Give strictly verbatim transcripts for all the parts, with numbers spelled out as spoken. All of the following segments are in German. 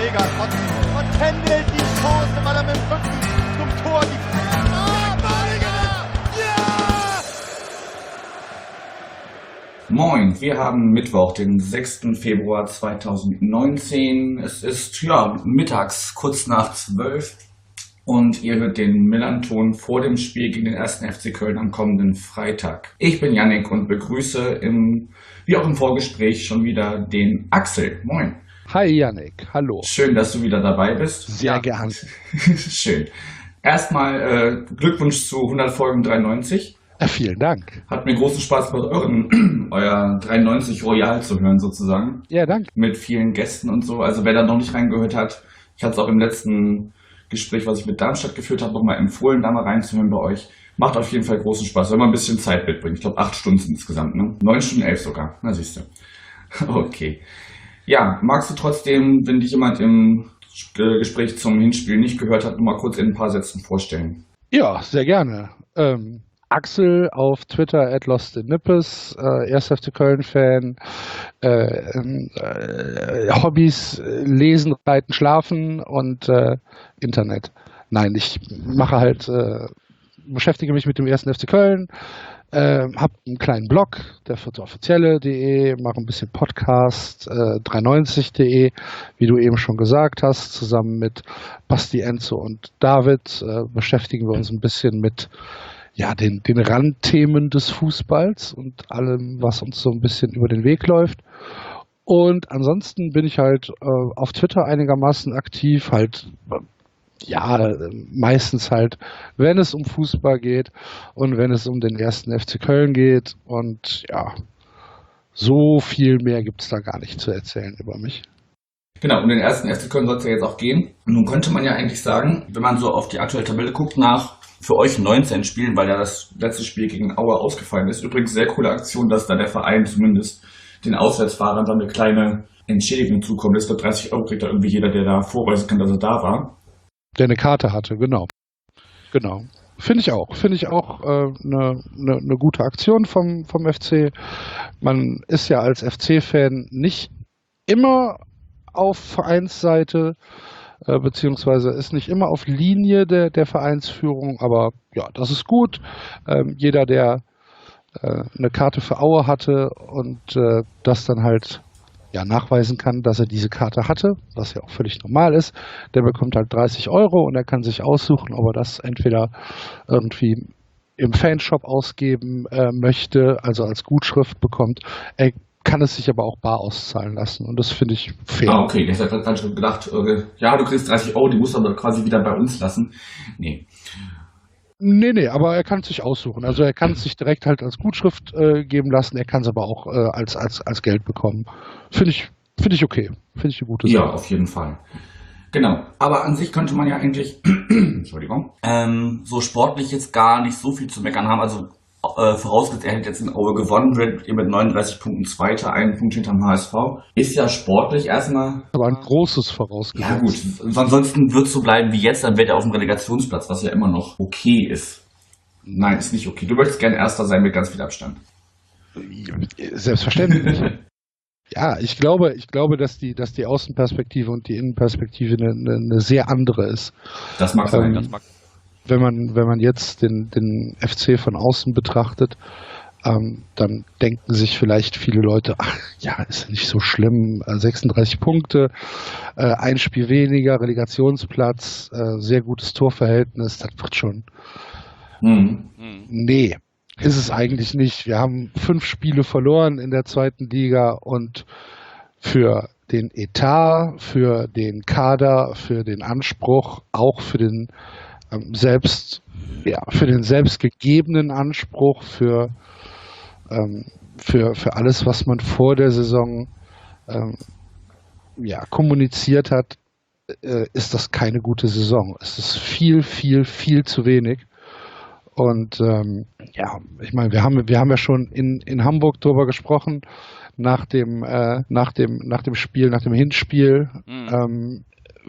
Mega Kotzen. Und pendelt die Chance, weil er mit dem Rücken zum Tor die... Ah, Ball! Ja! Moin, wir haben Mittwoch, den sechsten Februar zweitausendneunzehn. Es ist, ja, mittags, kurz nach zwölf. Und ihr hört den Millern-Ton vor dem Spiel gegen den ersten F C Köln am kommenden Freitag. Ich bin Yannick und begrüße im, wie auch im Vorgespräch, schon wieder den Axel. Moin. Hi Yannick, hallo. Schön, dass du wieder dabei bist. Sehr ja. gern. Schön. Erstmal äh, Glückwunsch zu hundert Folgen dreiundneunzig. Ja, vielen Dank. Hat mir großen Spaß gemacht, euren, euer dreiundneunzig Royal zu hören sozusagen. Ja, danke. Mit vielen Gästen und so. Also wer da noch nicht reingehört hat, ich hatte es auch im letzten Gespräch, was ich mit Darmstadt geführt habe, nochmal empfohlen, da mal reinzuhören bei euch. Macht auf jeden Fall großen Spaß, wenn man ein bisschen Zeit mitbringt. Ich glaube, acht Stunden insgesamt, ne? Neun Stunden, elf sogar. Na, siehst du. Okay. Ja, magst du trotzdem, wenn dich jemand im Gespräch zum Hinspiel nicht gehört hat, mal kurz in ein paar Sätzen vorstellen? Ja, sehr gerne. Ähm, Axel auf Twitter at lostinippes, äh, erster F C Köln-Fan, äh, äh, Hobbys, Lesen, Reiten, Schlafen und äh, Internet. Nein, ich mache halt, äh, beschäftige mich mit dem ersten F C Köln, äh, habe einen kleinen Blog, der offizielle punkt de, mache ein bisschen Podcast, äh, dreiundneunzig punkt de, wie du eben schon gesagt hast, zusammen mit Basti, Enzo und David äh, beschäftigen wir uns ein bisschen mit ja, den, den Randthemen des Fußballs und allem, was uns so ein bisschen über den Weg läuft. Und ansonsten bin ich halt äh, auf Twitter einigermaßen aktiv, halt, äh, ja, meistens halt, wenn es um Fußball geht und wenn es um den ersten F C Köln geht. Und ja, so viel mehr gibt es da gar nicht zu erzählen über mich. Genau, um den ersten F C Köln soll es ja jetzt auch gehen. Und nun könnte man ja eigentlich sagen, wenn man so auf die aktuelle Tabelle guckt, nach für euch neunzehn Spielen, weil ja das letzte Spiel gegen Aue ausgefallen ist. Übrigens sehr coole Aktion, dass da der Verein zumindest den Auswärtsfahrern dann eine kleine Entschädigung zukommt. Das wird dreißig Euro kriegt da irgendwie jeder, der da vorweisen kann, dass er da war. Der eine Karte hatte, genau. Genau. Finde ich auch. Finde ich auch eine äh, ne, ne, ne gute Aktion vom, vom F C. Man ist ja als F C-Fan nicht immer auf Vereinsseite, äh, beziehungsweise ist nicht immer auf Linie der, der Vereinsführung, aber ja, das ist gut. Ähm, jeder, der äh, eine Karte für Aue hatte und äh, das dann halt ja, nachweisen kann, dass er diese Karte hatte, was ja auch völlig normal ist, der bekommt halt dreißig Euro und er kann sich aussuchen, ob er das entweder irgendwie im Fanshop ausgeben äh, möchte, also als Gutschrift bekommt. Er kann es sich aber auch bar auszahlen lassen und das finde ich fair. Ah, okay, ich habe gerade schon gedacht, äh, ja, du kriegst dreißig Euro, die musst du aber quasi wieder bei uns lassen. Nee. Nee, nee, aber er kann es sich aussuchen. Also er kann es sich direkt halt als Gutschrift äh, geben lassen, er kann es aber auch äh, als, als, als Geld bekommen. Finde ich, finde ich okay. Finde ich eine gute Sache. Ja, auf jeden Fall. Genau, aber an sich könnte man ja eigentlich, Entschuldigung, ähm, so sportlich jetzt gar nicht so viel zu meckern haben. Also äh, vorausgesetzt, er hätte jetzt in Aue gewonnen, wird ihr mit neununddreißig Punkten Zweiter, einen Punkt hinterm H S V. Ist ja sportlich erstmal. Aber ein großes vorausgesetzt. Ja gut, ansonsten wird es so bleiben wie jetzt, dann wird er auf dem Relegationsplatz, was ja immer noch okay ist. Nein, ist nicht okay. Du möchtest gerne Erster sein mit ganz viel Abstand. Selbstverständlich. Ja, ich glaube, ich glaube, dass die, dass die Außenperspektive und die Innenperspektive eine, eine, eine sehr andere ist. Das mag sein. Ähm, das mag. Wenn man, wenn man jetzt den, den F C von außen betrachtet, ähm, dann denken sich vielleicht viele Leute, ach ja, ist ja nicht so schlimm, äh, sechsunddreißig Punkte, äh, ein Spiel weniger, Relegationsplatz, äh, sehr gutes Torverhältnis, das wird schon. Mhm. Nee, ist es eigentlich nicht. Wir haben fünf Spiele verloren in der zweiten Liga und für den Etat, für den Kader, für den Anspruch, auch für den ähm, selbst, ja, für den selbstgegebenen Anspruch, für, ähm, für, für alles, was man vor der Saison ähm, ja, kommuniziert hat, äh, ist das keine gute Saison. Es ist viel, viel, viel zu wenig. Und ähm, ja, ich meine, wir haben wir haben ja schon in, in Hamburg drüber gesprochen nach dem äh, nach dem nach dem Spiel, nach dem Hinspiel. Mhm. Ähm,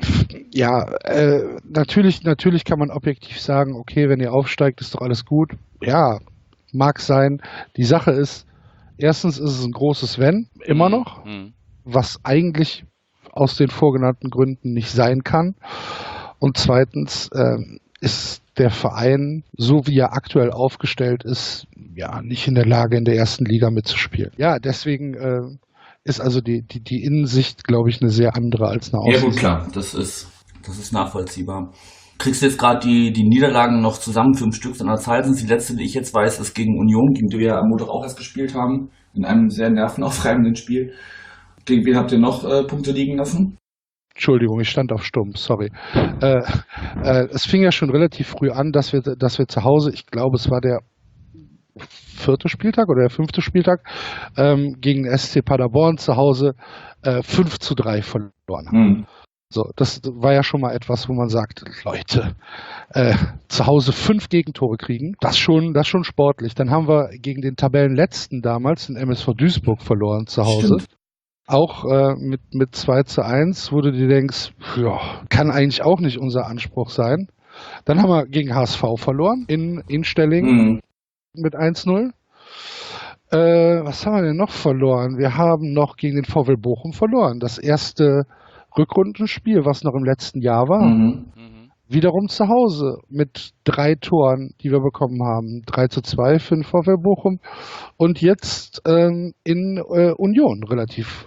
ja, äh, natürlich natürlich kann man objektiv sagen, okay, wenn ihr aufsteigt, ist doch alles gut. Ja, mag sein. Die Sache ist, erstens ist es ein großes Wenn immer noch, mhm. was eigentlich aus den vorgenannten Gründen nicht sein kann. Und zweitens äh, ist der Verein, so wie er aktuell aufgestellt ist, ja nicht in der Lage, in der ersten Liga mitzuspielen. Ja, deswegen äh, ist also die, die, die Innensicht, glaube ich, eine sehr andere als eine Außensicht. Ja gut, klar, das ist, das ist nachvollziehbar. Kriegst du jetzt gerade die, die Niederlagen noch zusammen, fünf Stück an der Zahl sind. Die letzte, die ich jetzt weiß, ist gegen Union, gegen die wir am Montag auch erst gespielt haben, in einem sehr nervenaufreibenden Spiel. Gegen wen habt ihr noch äh, Punkte liegen lassen? Entschuldigung, ich stand auf Stumm, sorry. Äh, äh, es fing ja schon relativ früh an, dass wir, dass wir zu Hause, ich glaube, es war der vierte Spieltag oder der fünfte Spieltag, ähm, gegen S C Paderborn zu Hause äh, fünf zu drei verloren haben. Hm. So, das war ja schon mal etwas, wo man sagt, Leute, äh, zu Hause fünf Gegentore kriegen, das schon, das schon sportlich. Dann haben wir gegen den Tabellenletzten damals, den M S V Duisburg, verloren zu Hause. Stimmt. Auch äh, mit, mit zwei zu eins, wo du dir denkst, ja, kann eigentlich auch nicht unser Anspruch sein. Dann haben wir gegen H S V verloren in, in Stellingen Hm. mit eins null. Äh, was haben wir denn noch verloren? Wir haben noch gegen den VfL Bochum verloren. Das erste Rückrundenspiel, was noch im letzten Jahr war. Mhm. Wiederum zu Hause mit drei Toren, die wir bekommen haben. drei zu zwei für den VfL Bochum. Und jetzt ähm, in äh, Union relativ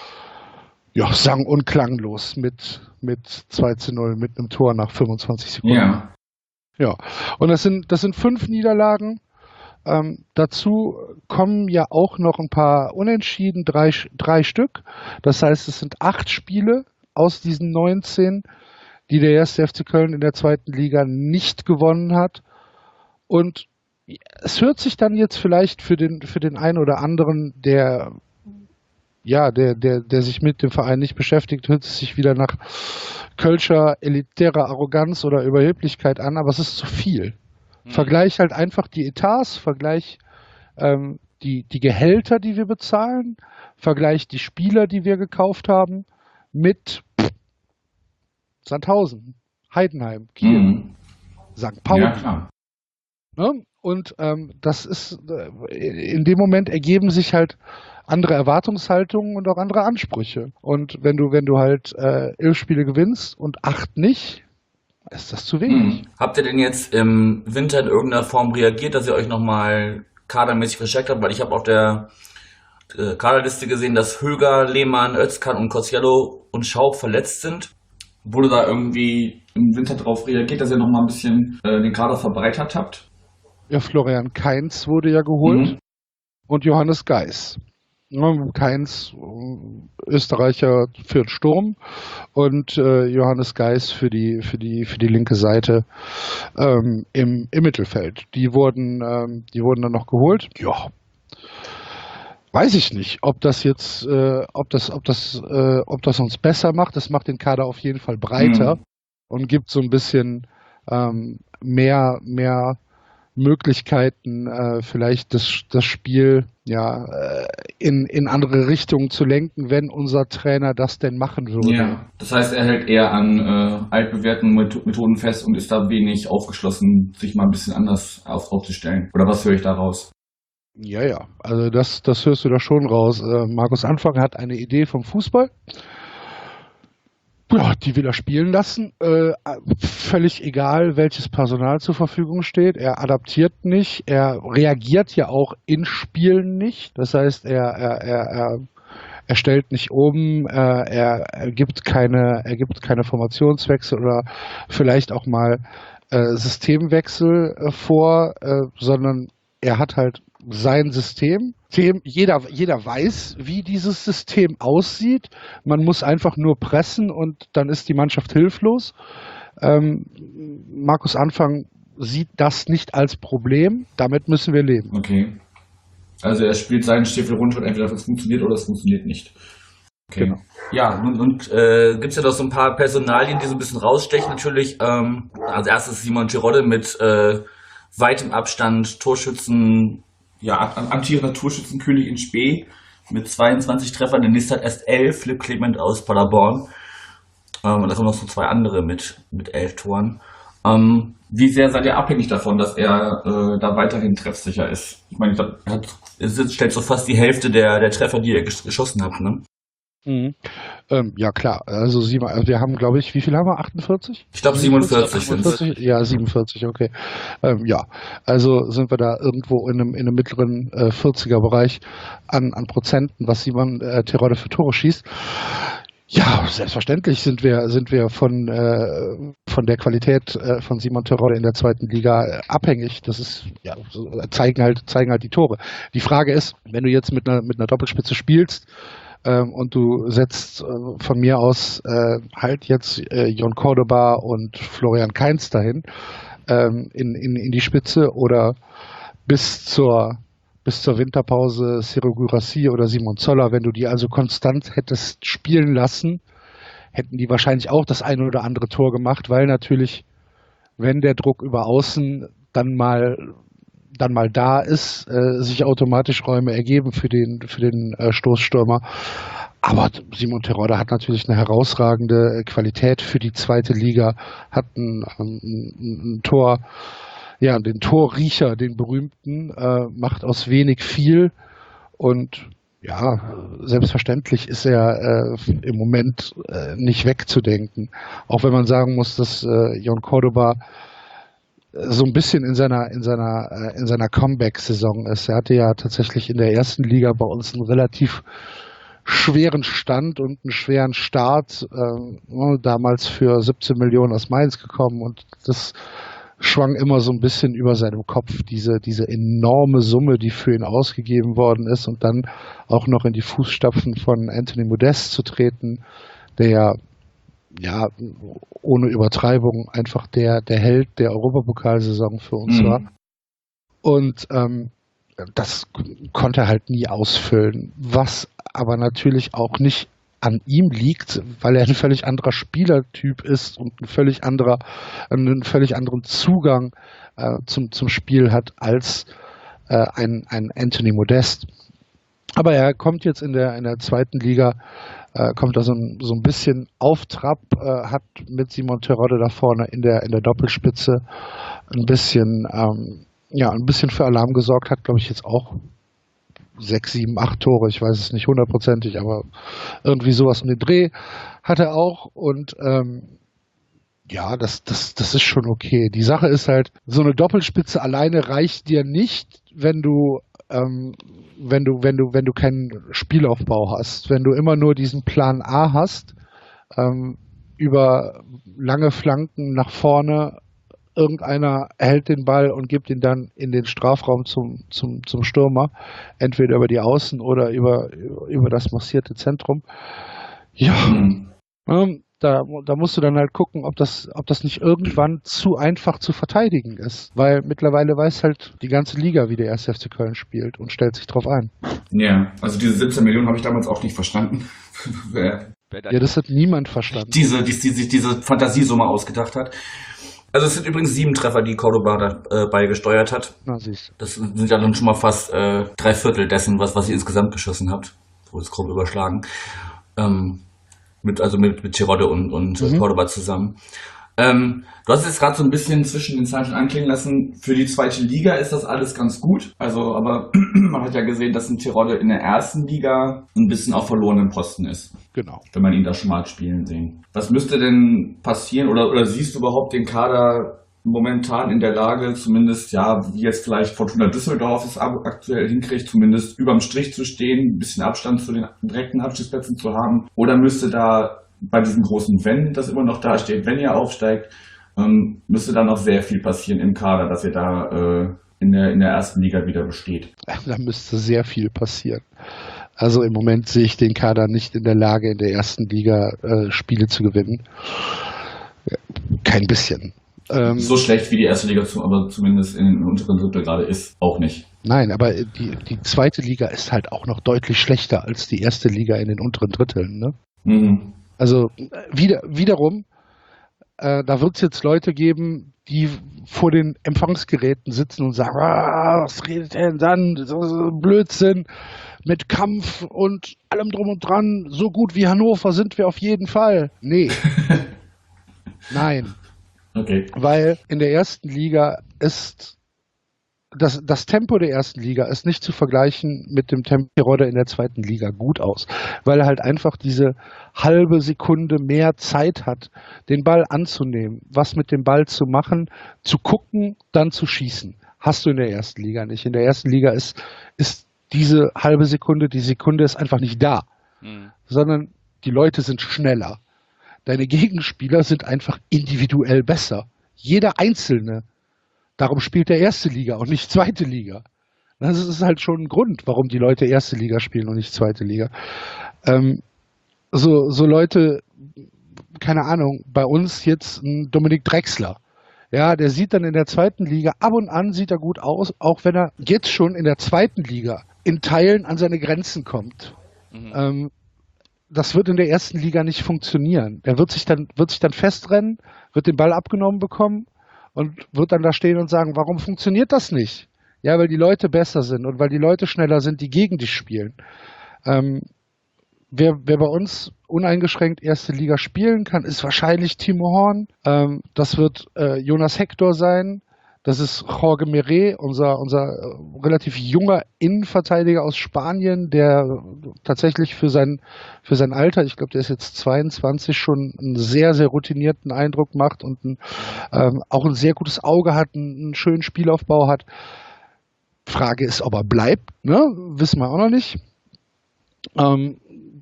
ja, sang- und klanglos mit, mit zwei zu null, mit einem Tor nach fünfundzwanzig Sekunden. Ja. Ja, und das sind, das sind fünf Niederlagen. Ähm, dazu kommen ja auch noch ein paar Unentschieden, drei, drei Stück. Das heißt, es sind acht Spiele aus diesen neunzehn, die der erste F C Köln in der zweiten Liga nicht gewonnen hat. Und es hört sich dann jetzt vielleicht für den, für den einen oder anderen, der, ja, der, der, der sich mit dem Verein nicht beschäftigt, hört es sich wieder nach Kölscher elitärer Arroganz oder Überheblichkeit an, aber es ist zu viel. Vergleich halt einfach die Etats, vergleich ähm, die, die Gehälter, die wir bezahlen, vergleich die Spieler, die wir gekauft haben, mit pff, Sandhausen, Heidenheim, Kiel, Mhm. Sankt Pauli. Ja, klar. Ne? Und ähm, das ist, äh, in dem Moment ergeben sich halt andere Erwartungshaltungen und auch andere Ansprüche. Und wenn du, wenn du halt äh, elf Spiele gewinnst und acht nicht, ist das zu wenig. Mhm. Habt ihr denn jetzt im Winter in irgendeiner Form reagiert, dass ihr euch nochmal kadermäßig verstärkt habt? Weil ich habe auf der äh, Kaderliste gesehen, dass Höger, Lehmann, Özkan und Kosciello und Schaub verletzt sind. Wurde da irgendwie im Winter drauf reagiert, dass ihr noch mal ein bisschen äh, den Kader verbreitert habt? Ja, Florian Kainz wurde ja geholt Mhm. und Johannes Geis. Ja, Kainz, äh, Österreicher für den Sturm und äh, Johannes Geis für die, für die, für die linke Seite ähm, im, im Mittelfeld. Die wurden, ähm, die wurden dann noch geholt. Ja. Weiß ich nicht, ob das jetzt, äh, ob das, ob das, äh, ob das uns besser macht. Das macht den Kader auf jeden Fall breiter Mhm. und gibt so ein bisschen ähm, mehr, mehr Möglichkeiten, äh, vielleicht das, das Spiel ja äh, in, in andere Richtungen zu lenken, wenn unser Trainer das denn machen würde. Ja. Das heißt, er hält eher an äh, altbewährten Met- Methoden fest und ist da wenig aufgeschlossen, sich mal ein bisschen anders auf, aufzustellen. Oder was höre ich da raus? Ja, ja. Also das, das hörst du da schon raus. Äh, Markus Anfang hat eine Idee vom Fußball. Ja, die will er spielen lassen. Äh, völlig egal, welches Personal zur Verfügung steht. Er adaptiert nicht. Er reagiert ja auch in Spielen nicht. Das heißt, er, er, er, er, er stellt nicht um. Äh, er, er gibt keine, er gibt keine Formationswechsel oder vielleicht auch mal äh, Systemwechsel äh, vor, äh, sondern er hat halt sein System. Jeder, jeder weiß, wie dieses System aussieht. Man muss einfach nur pressen und dann ist die Mannschaft hilflos. Ähm, Markus Anfang sieht das nicht als Problem. Damit müssen wir leben. Okay. Also er spielt seinen Stiefel runter und entweder es funktioniert oder es funktioniert nicht. Okay. Genau. Ja, und, und äh, gibt es ja noch so ein paar Personalien, die so ein bisschen rausstechen natürlich. Ähm, als erstes Simon Terodde mit äh, weitem Abstand Torschützen, Ja, amtierender Torschützenkönig in Spee mit zweiundzwanzig Treffern. Der nächste hat erst elf, Flip Clement aus Paderborn. Ähm, und da kommen noch so zwei andere mit, mit elf Toren. Ähm, Wie sehr seid ihr abhängig davon, dass er äh, da weiterhin treffsicher ist? Ich meine, ich glaub, er hat es ist- stellt so fast die Hälfte der, der Treffer, die ihr gesch- geschossen habt, ne? Mhm. Ähm, ja, klar. Also, sieben, also wir haben, glaube ich, wie viel haben wir? achtundvierzig? Ich glaube siebenundvierzig sind es. achtundvierzig? Ja, siebenundvierzig, okay. Ähm, ja, also sind wir da irgendwo in einem, in einem mittleren äh, vierziger-Bereich an, an Prozenten, was Simon äh, Terodde für Tore schießt. Ja, selbstverständlich sind wir, sind wir von, äh, von der Qualität äh, von Simon Terodde in der zweiten Liga äh, abhängig. Das ist, ja, so, zeigen halt, zeigen halt die Tore. Die Frage ist, wenn du jetzt mit einer, mit einer Doppelspitze spielst, ähm, und du setzt äh, von mir aus äh, halt jetzt äh, Jon Cordoba und Florian Kainz dahin ähm, in, in, in die Spitze oder bis zur bis zur Winterpause Ciro Guirassy oder Simon Zoller, wenn du die also konstant hättest spielen lassen, hätten die wahrscheinlich auch das eine oder andere Tor gemacht, weil natürlich, wenn der Druck über außen dann mal dann mal da ist, äh, sich automatisch Räume ergeben für den für den äh, Stoßstürmer. Aber Simon Terodde hat natürlich eine herausragende Qualität für die zweite Liga, hat ein, ein, ein Tor, ja, den Torriecher, den berühmten, äh, macht aus wenig viel und ja, selbstverständlich ist er äh, im Moment äh, nicht wegzudenken. Auch wenn man sagen muss, dass äh, Jon Cordoba so ein bisschen in seiner in seiner äh, in seiner Comeback-Saison ist. Er hatte ja tatsächlich in der ersten Liga bei uns einen relativ schweren Stand und einen schweren Start. Äh, damals für siebzehn Millionen aus Mainz gekommen und das schwang immer so ein bisschen über seinem Kopf, diese, diese enorme Summe, die für ihn ausgegeben worden ist und dann auch noch in die Fußstapfen von Anthony Modeste zu treten, der ja ohne Übertreibung einfach der, der Held der Europapokalsaison für uns mhm. war. Und ähm, das konnte er halt nie ausfüllen, was aber natürlich auch nicht an ihm liegt, weil er ein völlig anderer Spielertyp ist und ein völlig anderer, einen völlig anderen Zugang äh, zum, zum Spiel hat als äh, ein, ein Anthony Modeste. Aber er kommt jetzt in der, in der zweiten Liga, äh, kommt da so ein, so ein bisschen auf Trab, äh, hat mit Simon Terodde da vorne in der, in der Doppelspitze ein bisschen, ähm, ja, ein bisschen für Alarm gesorgt, hat, glaube ich, jetzt auch sechs, sieben, acht Tore, ich weiß es nicht hundertprozentig, aber irgendwie sowas um den Dreh hat er auch und ähm, ja, das, das, das ist schon okay. Die Sache ist halt, so eine Doppelspitze alleine reicht dir nicht, wenn du, ähm, wenn du, wenn du, wenn du keinen Spielaufbau hast, wenn du immer nur diesen Plan A hast, ähm, über lange Flanken nach vorne. Irgendeiner hält den Ball und gibt ihn dann in den Strafraum zum, zum, zum Stürmer, entweder über die Außen oder über, über das massierte Zentrum. Ja, mhm. ähm, da, da musst du dann halt gucken, ob das, ob das nicht irgendwann zu einfach zu verteidigen ist. Weil mittlerweile weiß halt die ganze Liga, wie der erste F C Köln spielt und stellt sich drauf ein. Ja, also diese siebzehn Millionen habe ich damals auch nicht verstanden. Ja, das hat niemand verstanden. Diese, die, die sich diese Fantasiesumme ausgedacht hat. Also es sind übrigens sieben Treffer, die Cordoba dabei äh, gesteuert hat. Na, siehst du. Das sind ja dann schon mal fast äh, drei Viertel dessen, was, was ihr insgesamt geschossen habt. So ist grob überschlagen. Ähm, mit, also mit, mit Terodde und, und mhm. Cordoba zusammen. Ähm, du hast jetzt gerade so ein bisschen zwischen den Zeichen anklingen lassen, für die zweite Liga ist das alles ganz gut. Also, aber man hat ja gesehen, dass ein Terodde in der ersten Liga ein bisschen auf verlorenen Posten ist. Genau. Wenn man ihn da schon mal hat spielen sehen. Was müsste denn passieren oder, oder siehst du überhaupt den Kader momentan in der Lage, zumindest, ja, wie jetzt vielleicht Fortuna Düsseldorf es aktuell hinkriegt, zumindest überm Strich zu stehen, ein bisschen Abstand zu den direkten Abstiegsplätzen zu haben? Oder müsste da bei diesem großen Wenn, das immer noch da steht, wenn ihr aufsteigt, ähm, müsste da noch sehr viel passieren im Kader, dass ihr da äh, in, der, in der ersten Liga wieder besteht? Da müsste sehr viel passieren. Also im Moment sehe ich den Kader nicht in der Lage, in der ersten Liga äh, Spiele zu gewinnen. Kein bisschen. Ähm, so schlecht wie die erste Liga, aber zumindest in den unteren Drittel gerade ist, auch nicht. Nein, aber die, die zweite Liga ist halt auch noch deutlich schlechter als die erste Liga in den unteren Dritteln. Ne? Mhm. Also wieder, wiederum, äh, da wird es jetzt Leute geben, die vor den Empfangsgeräten sitzen und sagen, ah, was redet der denn dann? So, so Blödsinn mit Kampf und allem drum und dran. So gut wie Hannover sind wir auf jeden Fall. Nee. Nein. Okay. Weil in der ersten Liga ist das, das Tempo der ersten Liga ist nicht zu vergleichen mit dem Tempo Terodde in der zweiten Liga gut aus, weil er halt einfach diese halbe Sekunde mehr Zeit hat, den Ball anzunehmen, was mit dem Ball zu machen, zu gucken, dann zu schießen. Hast du in der ersten Liga nicht. In der ersten Liga ist, ist diese halbe Sekunde, die Sekunde ist einfach nicht da, mhm. sondern die Leute sind schneller. Deine Gegenspieler sind einfach individuell besser. Jeder Einzelne. Darum spielt der erste Liga und nicht zweite Liga. Das ist halt schon ein Grund, warum die Leute erste Liga spielen und nicht zweite Liga. Ähm, so, so Leute, keine Ahnung, bei uns jetzt ein Dominik Drexler. Ja, der sieht dann in der zweiten Liga, ab und an sieht er gut aus, auch wenn er jetzt schon in der zweiten Liga in Teilen an seine Grenzen kommt. Mhm. Ähm, das wird in der ersten Liga nicht funktionieren. Er wird sich dann, wird sich dann festrennen, wird den Ball abgenommen bekommen und wird dann da stehen und sagen, warum funktioniert das nicht? Ja, weil die Leute besser sind und weil die Leute schneller sind, die gegen dich spielen. Ähm, wer, wer bei uns uneingeschränkt erste Liga spielen kann, ist wahrscheinlich Timo Horn. Ähm, das wird äh, Jonas Hector sein. Das ist Jorge Meret, unser, unser äh, relativ junger Innenverteidiger aus Spanien, der tatsächlich für sein, für sein Alter, ich glaube, der ist jetzt zweiundzwanzig, schon einen sehr, sehr routinierten Eindruck macht und ein, ähm, auch ein sehr gutes Auge hat, einen, einen schönen Spielaufbau hat. Frage ist, ob er bleibt, ne? Wissen wir auch noch nicht. Ähm,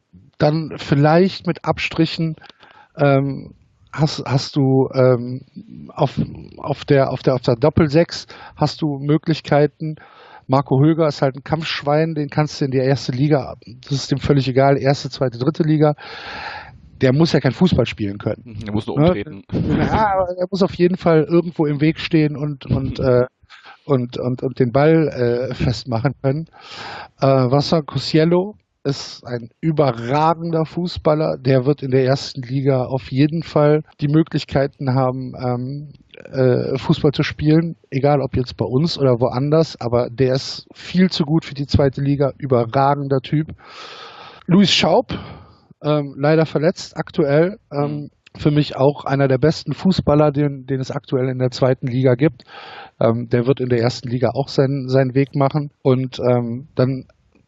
dann vielleicht mit Abstrichen ähm, Hast, hast du ähm, auf, auf der auf der auf der Doppelsechs hast du Möglichkeiten. Marco Höger ist halt ein Kampfschwein, den kannst du in die erste Liga, das ist dem völlig egal, erste, zweite, dritte Liga. Der muss ja kein Fußball spielen können. Der muss nur umtreten. Ja, aber er muss auf jeden Fall irgendwo im Weg stehen und und äh, und, und und den Ball äh, festmachen können. Äh, Wasser Cosiello ist ein überragender Fußballer. Der wird in der ersten Liga auf jeden Fall die Möglichkeiten haben, ähm, äh, Fußball zu spielen, egal ob jetzt bei uns oder woanders, aber der ist viel zu gut für die zweite Liga, überragender Typ. Luis Schaub, ähm, leider verletzt aktuell, ähm, für mich auch einer der besten Fußballer, den, den es aktuell in der zweiten Liga gibt. Ähm, der wird in der ersten Liga auch seinen, seinen Weg machen und ähm, dann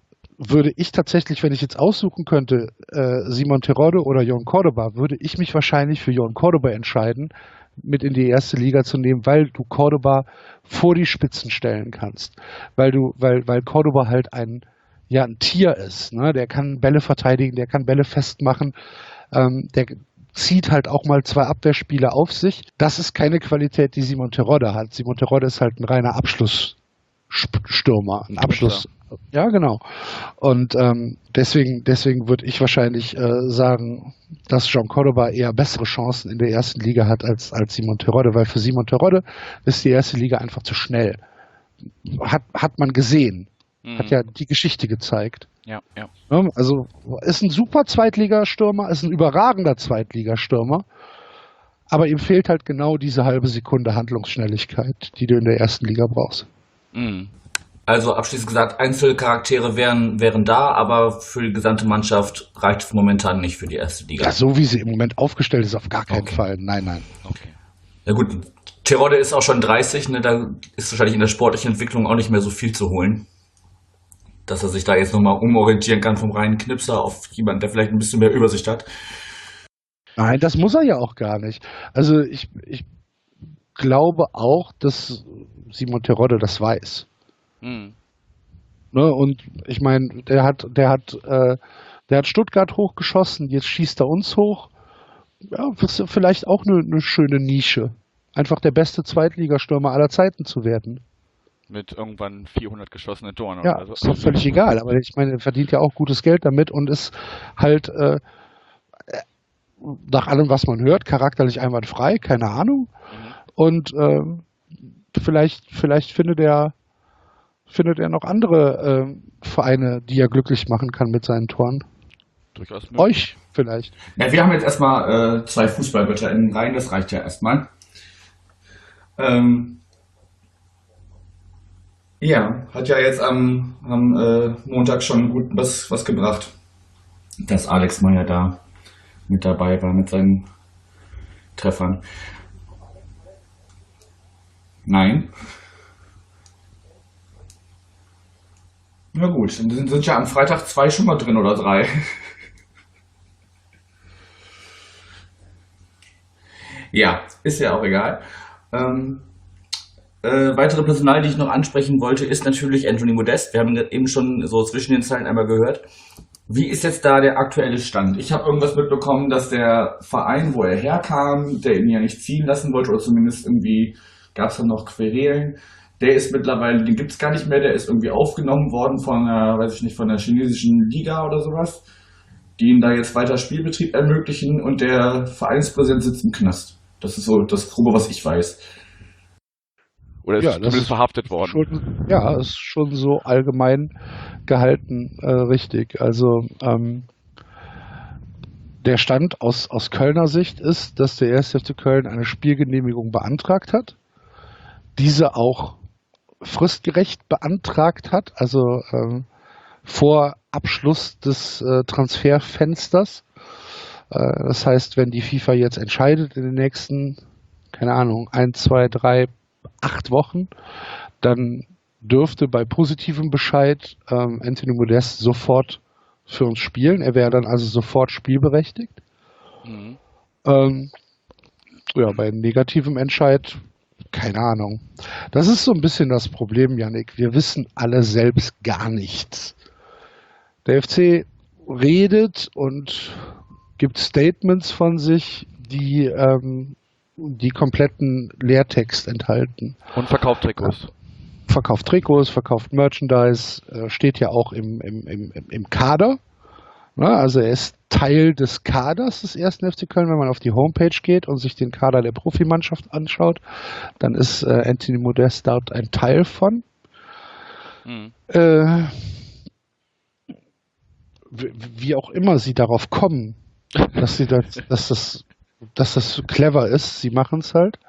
würde ich tatsächlich, wenn ich jetzt aussuchen könnte, äh, Simon Terodde oder Jon Cordoba, würde ich mich wahrscheinlich für Jon Cordoba entscheiden, mit in die erste Liga zu nehmen, weil du Cordoba vor die Spitzen stellen kannst. Weil du, weil, weil Cordoba halt ein, ja, ein Tier ist, ne? Der kann Bälle verteidigen, der kann Bälle festmachen, ähm, der zieht halt auch mal zwei Abwehrspieler auf sich. Das ist keine Qualität, die Simon Terodde hat. Simon Terodde ist halt ein reiner Abschlussstürmer, ein Abschluss. Ja, genau. Und ähm, deswegen, deswegen würde ich wahrscheinlich äh, sagen, dass Jon Cordoba eher bessere Chancen in der ersten Liga hat als, als Simon Terodde, weil für Simon Terodde ist die erste Liga einfach zu schnell. Hat, hat man gesehen. Mhm. Hat ja die Geschichte gezeigt. Ja, ja. Also ist ein super Zweitligastürmer, ist ein überragender Zweitligastürmer, aber ihm fehlt halt genau diese halbe Sekunde Handlungsschnelligkeit, die du in der ersten Liga brauchst. Mhm. Also abschließend gesagt, Einzelcharaktere wären, wären da, aber für die gesamte Mannschaft reicht es momentan nicht für die erste Liga. Ja, so wie sie im Moment aufgestellt ist, auf gar keinen Okay. Fall. Nein, nein. Okay. Ja gut, Terodde ist auch schon dreißig, ne, da ist wahrscheinlich in der sportlichen Entwicklung auch nicht mehr so viel zu holen. Dass er sich da jetzt nochmal umorientieren kann vom reinen Knipser auf jemanden, der vielleicht ein bisschen mehr Übersicht hat. Nein, das muss er ja auch gar nicht. Also ich, ich glaube auch, dass Simon Terodde das weiß. Mhm. Ne, und ich meine, der hat, der hat, äh, der hat Stuttgart hochgeschossen, jetzt schießt er uns hoch. Ja, das ist vielleicht auch eine, eine schöne Nische. Einfach der beste Zweitligastürmer aller Zeiten zu werden. Mit irgendwann vierhundert geschossenen Toren Ja, oder so. ist doch völlig egal. Aber ich meine, er verdient ja auch gutes Geld damit und ist halt äh, nach allem, was man hört, charakterlich einwandfrei, keine Ahnung. Mhm. Und ähm, vielleicht, vielleicht findet er findet er noch andere äh, Vereine, die er glücklich machen kann mit seinen Toren. Durchaus möglich. Euch vielleicht. Ja, wir haben jetzt erstmal äh, zwei Fußballgötter in den Reihen, das reicht ja erstmal. Ähm, ja, hat ja jetzt am, am äh, Montag schon gut was, was gebracht, dass Alex Meyer da mit dabei war mit seinen Treffern. Nein. Na gut, dann sind, sind ja am Freitag zwei schon mal drin oder drei. Ja, ist ja auch egal. Ähm, äh, weitere Personal, die ich noch ansprechen wollte, ist natürlich Anthony Modest. Wir haben ihn eben schon so zwischen den Zeilen einmal gehört. Wie ist jetzt da der aktuelle Stand? Ich habe irgendwas mitbekommen, dass der Verein, wo er herkam, der ihn ja nicht ziehen lassen wollte, oder zumindest irgendwie gab es da noch Querelen, der ist mittlerweile, den gibt es gar nicht mehr, der ist irgendwie aufgenommen worden von einer, weiß ich nicht, von der chinesischen Liga oder sowas, die ihm da jetzt weiter Spielbetrieb ermöglichen, und der Vereinspräsident sitzt im Knast. Das ist so das Grobe, was ich weiß. Oder ist Ja, das zumindest ist verhaftet worden? Schon, ja, ist schon so allgemein gehalten, äh, richtig. Also ähm, der Stand aus, aus Kölner Sicht ist, dass der erste F C Köln eine Spielgenehmigung beantragt hat, diese auch fristgerecht beantragt hat, also ähm, vor Abschluss des äh, Transferfensters. Äh, das heißt, wenn die FIFA jetzt entscheidet in den nächsten, keine Ahnung, ein, zwei, drei, acht Wochen, dann dürfte bei positivem Bescheid ähm, Anthony Modest sofort für uns spielen. Er wäre dann also sofort spielberechtigt. Mhm. Ähm, ja, bei negativem Entscheid, keine Ahnung. Das ist so ein bisschen das Problem, Yannick. Wir wissen alle selbst gar nichts. Der F C redet und gibt Statements von sich, die ähm, die kompletten Leertext enthalten. Und verkauft Trikots. Verkauft Trikots, verkauft Merchandise, äh, steht ja auch im, im, im, im Kader. Na, also er ist Teil des Kaders des ersten F C Köln. Wenn man auf die Homepage geht und sich den Kader der Profimannschaft anschaut, dann ist äh, Anthony Modest dort ein Teil von. Mhm. Äh, wie, wie auch immer sie darauf kommen, dass sie das, dass das, dass das so clever ist, sie machen es halt.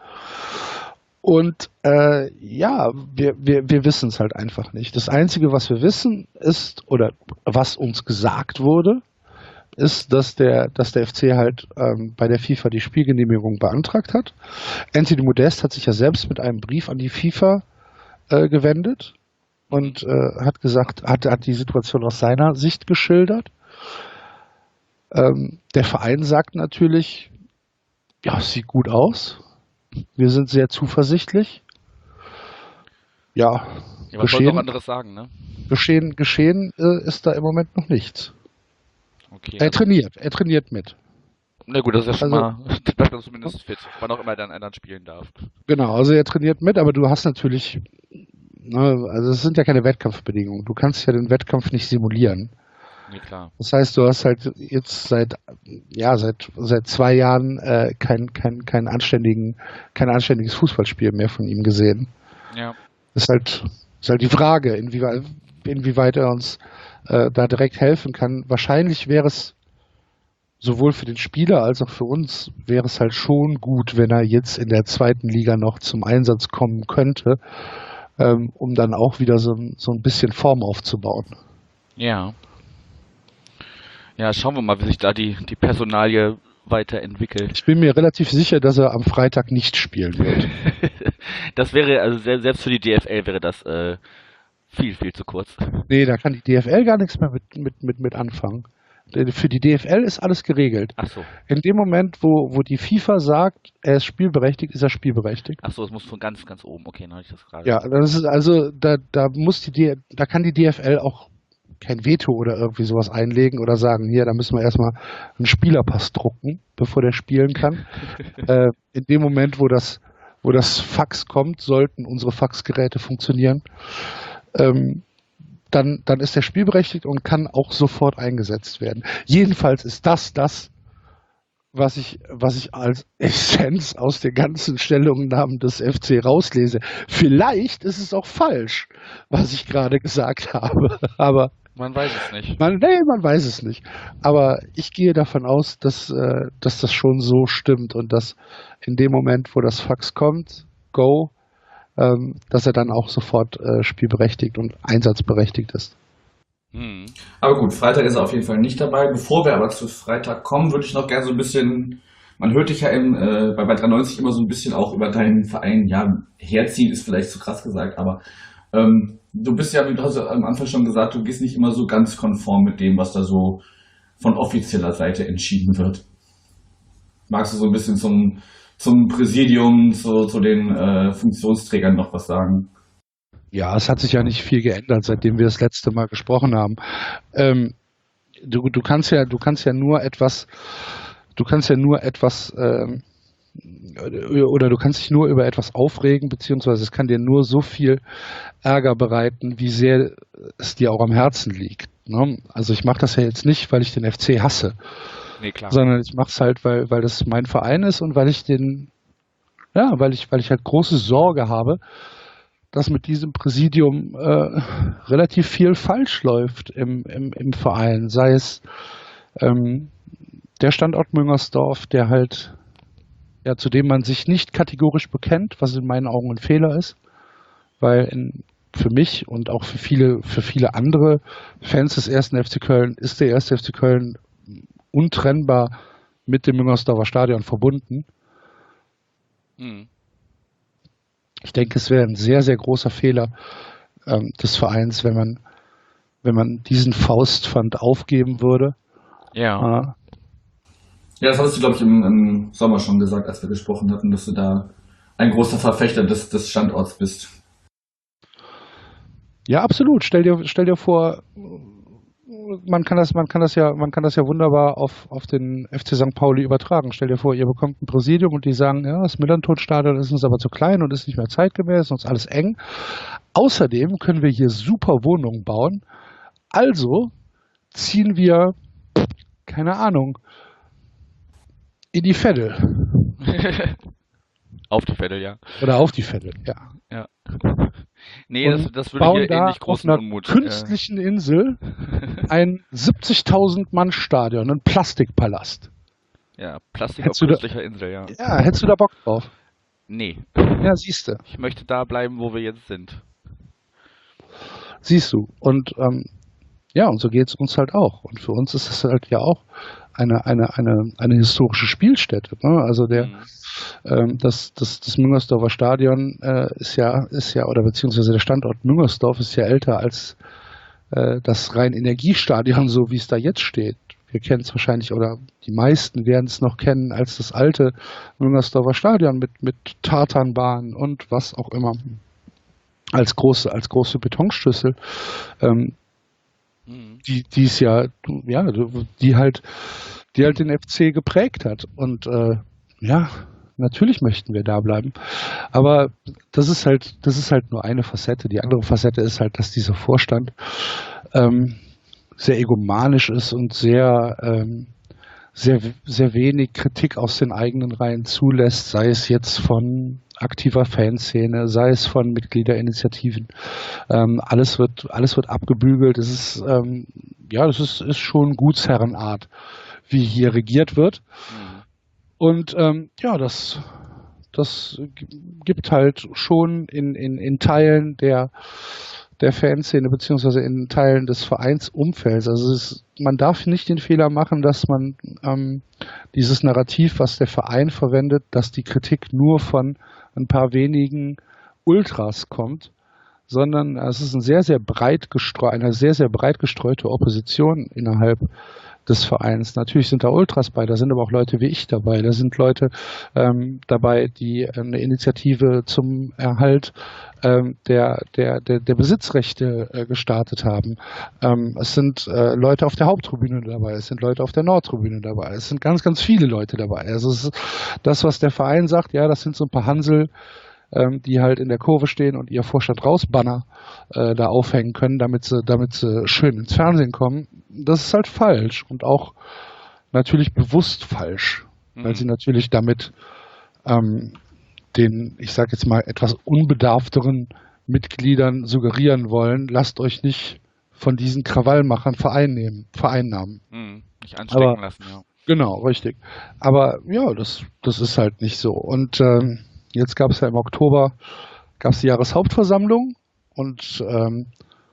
Und äh, ja, wir, wir, wir wissen es halt einfach nicht. Das Einzige, was wir wissen, ist, oder was uns gesagt wurde, ist, dass der, dass der F C halt ähm, bei der FIFA die Spielgenehmigung beantragt hat. Anthony Modest hat sich ja selbst mit einem Brief an die FIFA äh, gewendet und äh, hat gesagt, hat, hat die Situation aus seiner Sicht geschildert. Ähm, der Verein sagt natürlich, ja, es sieht gut aus. Wir sind sehr zuversichtlich. Ja, Ja, was soll geschehen, noch anderes sagen, ne? geschehen, geschehen äh, ist da im Moment noch nichts. Okay. Er trainiert, er trainiert mit. Na gut, das ist ja schon Also- mal, da bleibt er zumindest fit, wann auch immer er dann anderen spielen darf. Genau, also er trainiert mit, aber du hast natürlich, ne, also es sind ja keine Wettkampfbedingungen. Du kannst ja den Wettkampf nicht simulieren. Nee, klar. Das heißt, du hast halt jetzt seit, ja, seit, seit zwei Jahren äh, kein, kein, kein anständigen, kein anständiges Fußballspiel mehr von ihm gesehen. Ja. Das ist halt, ist halt die Frage, inwieweit, inwieweit er uns äh, da direkt helfen kann. Wahrscheinlich wäre es sowohl für den Spieler als auch für uns wäre es halt schon gut, wenn er jetzt in der zweiten Liga noch zum Einsatz kommen könnte, ähm, um dann auch wieder so, ein- so ein bisschen Form aufzubauen. Ja. Ja, schauen wir mal, wie sich da die, die Personalie weiterentwickelt. Ich bin mir relativ sicher, dass er am Freitag nicht spielen wird. Das wäre, also se- selbst für die D F L wäre das äh, viel, viel zu kurz. Nee, da kann die D F L gar nichts mehr mit, mit, mit, mit anfangen. Denn für die D F L ist alles geregelt. Ach so, In dem Moment, wo, wo die FIFA sagt, er ist spielberechtigt, ist er spielberechtigt. ach so, es muss von ganz, ganz oben. Okay, dann habe ich das gerade. Ja, das ist also, da, da muss die, D- da kann die D F L auch kein Veto oder irgendwie sowas einlegen oder sagen, hier, da müssen wir erstmal einen Spielerpass drucken, bevor der spielen kann. äh, in dem Moment, wo das, wo das Fax kommt, sollten unsere Faxgeräte funktionieren. Ähm, dann, dann ist er spielberechtigt und kann auch sofort eingesetzt werden. Jedenfalls ist das das, was ich, was ich als Essenz aus den ganzen Stellungnahmen des F C rauslese. Vielleicht ist es auch falsch, was ich gerade gesagt habe. Aber Man weiß es nicht. man, nee, man weiß es nicht. Aber ich gehe davon aus, dass, äh, dass das schon so stimmt und dass in dem Moment, wo das Fax kommt, go, ähm, dass er dann auch sofort äh, spielberechtigt und einsatzberechtigt ist. Hm. Aber gut, Freitag ist er auf jeden Fall nicht dabei. Bevor wir aber zu Freitag kommen, würde ich noch gerne so ein bisschen, man hört dich ja im, äh, bei, bei dreiundneunzig immer so ein bisschen auch über deinen Verein, ja, herziehen ist vielleicht zu krass gesagt, aber Ähm, du bist ja, wie du hast ja am Anfang schon gesagt, du gehst nicht immer so ganz konform mit dem, was da so von offizieller Seite entschieden wird. Magst du so ein bisschen zum, zum Präsidium, zu, zu den äh, Funktionsträgern noch was sagen? Ja, es hat sich ja nicht viel geändert, seitdem wir das letzte Mal gesprochen haben. Ähm, du, du kannst ja, du kannst ja nur etwas, du kannst ja nur etwas, ähm, oder du kannst dich nur über etwas aufregen, beziehungsweise es kann dir nur so viel Ärger bereiten, wie sehr es dir auch am Herzen liegt. Ne? Also ich mache das ja jetzt nicht, weil ich den F C hasse, Nee, klar. sondern ich mache es halt, weil, weil das mein Verein ist und weil ich den, ja, weil ich, weil ich halt große Sorge habe, dass mit diesem Präsidium äh, relativ viel falsch läuft im, im, im Verein. Sei es ähm, der Standort Müngersdorf, der halt, ja, zu dem man sich nicht kategorisch bekennt, was in meinen Augen ein Fehler ist, weil in, für mich und auch für viele, für viele andere Fans des ersten F C Köln ist der erste F C Köln untrennbar mit dem Müngersdorfer Stadion verbunden. Mhm. Ich denke, es wäre ein sehr, sehr großer Fehler ähm, des Vereins, wenn man, wenn man diesen Faustpfand aufgeben würde. Ja. Äh, Ja, das hattest du, glaube ich, im, im Sommer schon gesagt, als wir gesprochen hatten, dass du da ein großer Verfechter des, des Standorts bist. ja, absolut. Stell dir, stell dir vor, man kann das, man kann das ja, man kann das ja wunderbar auf, auf den F C Sankt Pauli übertragen. Stell dir vor, ihr bekommt ein Präsidium und die sagen, ja, das Millerntor-Stadion ist uns aber zu klein und ist nicht mehr zeitgemäß und ist alles eng. Außerdem können wir hier super Wohnungen bauen. Also ziehen wir, keine Ahnung, in die Veddel. Auf die Vettel, ja. Oder auf die Veddel, ja. Ja. Nee, das, Und das würde bauen hier da ähnlich auf großen einer Unmut. künstlichen Insel ein siebzigtausend Mann Stadion, ein Plastikpalast. Äh, ja, Plastik Hättest auf du da- künstlicher Insel, ja. Ja, hättest du da Bock drauf? Nee, Ja, siehst du. ich möchte da bleiben, wo wir jetzt sind. Siehst du. Und ähm, ja, und so geht es uns halt auch. Und für uns ist es halt ja auch eine, eine, eine, eine historische Spielstätte. Ne? Also der, Mhm. ähm, das, das, das Müngersdorfer Stadion äh, ist ja, ist ja, oder beziehungsweise der Standort Müngersdorf ist ja älter als äh, das Rhein-Energiestadion, so wie es da jetzt steht. Wir kennen es wahrscheinlich, oder die meisten werden es noch kennen als das alte Müngersdorfer Stadion mit, mit Tartanbahn und was auch immer. Als große, als große Betonschlüssel. Ähm, Mhm. die, die es ja, ja, die halt, die halt den F C geprägt hat. Und äh, ja, natürlich möchten wir da bleiben. Aber das ist halt, das ist halt nur eine Facette. Die andere Facette ist halt, dass dieser Vorstand ähm, sehr egomanisch ist und sehr, ähm, sehr, sehr wenig Kritik aus den eigenen Reihen zulässt, sei es jetzt von aktiver Fanszene, sei es von Mitgliederinitiativen. Ähm, alles wird, alles wird abgebügelt. Es ist, ähm, ja, das ist, ist schon Gutsherrenart, wie hier regiert wird. Mhm. Und ähm, ja, das, das g- gibt halt schon in, in, in Teilen der, der Fanszene beziehungsweise in Teilen des Vereinsumfelds. Also es ist, man darf nicht den Fehler machen, dass man ähm, dieses Narrativ, was der Verein verwendet, dass die Kritik nur von ein paar wenigen Ultras kommt, sondern es ist ein sehr, sehr breit gestreu, eine sehr, sehr breit gestreute Opposition innerhalb des Vereins. Natürlich sind da Ultras bei, da sind aber auch Leute wie ich dabei. Da sind Leute ähm, dabei, die eine Initiative zum Erhalt ähm, der, der, der, der Besitzrechte äh, gestartet haben. Ähm, es sind äh, Leute auf der Haupttribüne dabei, es sind Leute auf der Nordtribüne dabei, es sind ganz, ganz viele Leute dabei. Also es ist das, was der Verein sagt, ja, das sind so ein paar Hansel, ähm, die halt in der Kurve stehen und ihr Vorstand rausbanner äh, da aufhängen können, damit sie, damit sie schön ins Fernsehen kommen. Das ist halt falsch und auch natürlich bewusst falsch, weil Mhm. sie natürlich damit ähm, den, ich sage jetzt mal, etwas unbedarfteren Mitgliedern suggerieren wollen, lasst euch nicht von diesen Krawallmachern vereinnehmen, vereinnahmen. Mhm. Nicht anstecken Aber- lassen, ja. Genau, richtig. Aber ja, das, das ist halt nicht so. Und ähm, jetzt gab es ja im Oktober gab es die Jahreshauptversammlung und ähm,